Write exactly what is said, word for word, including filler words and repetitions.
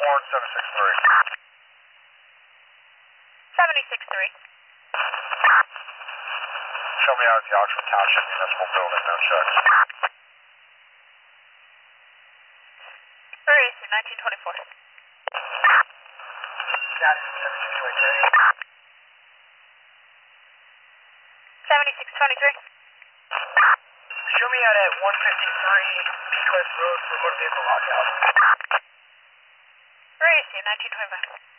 Warren seven six three. seventy-six three. Show me out at the Oxford Township Municipal Building, no checks. Where is it? nineteen twenty-four. Got it, seven six three. seventy-six twenty-three. Show me out at one fifty-three East West Road for motor vehicle lockout. Where is it? nineteen twenty-five.